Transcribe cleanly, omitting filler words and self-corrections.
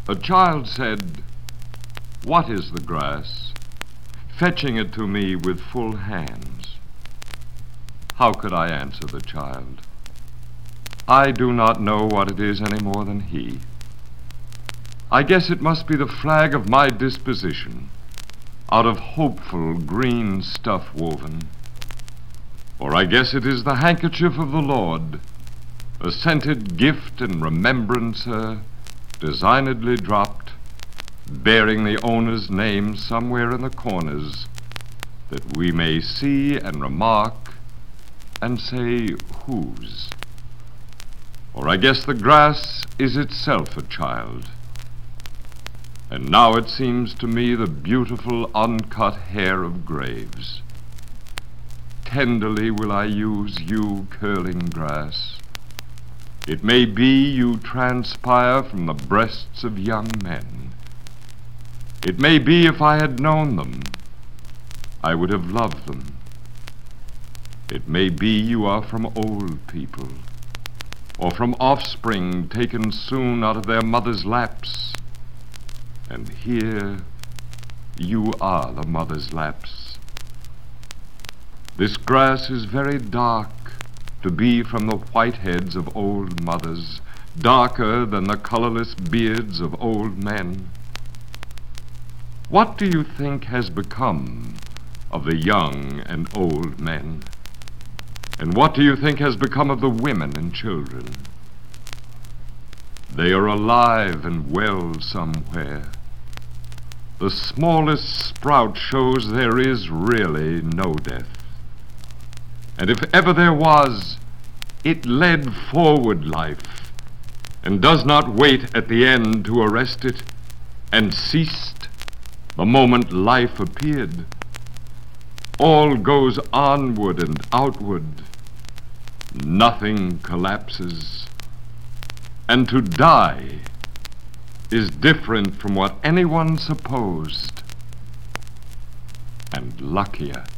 A child said, "What is the grass?" fetching it to me with full hands. How could I answer the child? I do not know what it is any more than he. I guess it must be the flag of my disposition, out of hopeful green stuff woven. Or I guess it is the handkerchief of the Lord, a scented gift and remembrancer, designedly dropped, bearing the owner's name somewhere in the corners, that we may see and remark and say whose. Or I guess the grass is itself a child, and now it seems to me the beautiful uncut hair of graves. Tenderly will I use you, curling grass. It may be you transpire from the breasts of young men. It may be if I had known them, I would have loved them. It may be you are from old people, or from offspring taken soon out of their mother's laps. And here you are the mother's laps. This grass is very dark to be from the white heads of old mothers, darker than the colorless beards of old men. What do you think has become of the young and old men? And what do you think has become of the women and children? They are alive and well somewhere. The smallest sprout shows there is really no death. And if ever there was, it led forward life, and does not wait at the end to arrest it, and ceased the moment life appeared. All goes onward and outward. Nothing collapses. And to die is different from what anyone supposed, and luckier.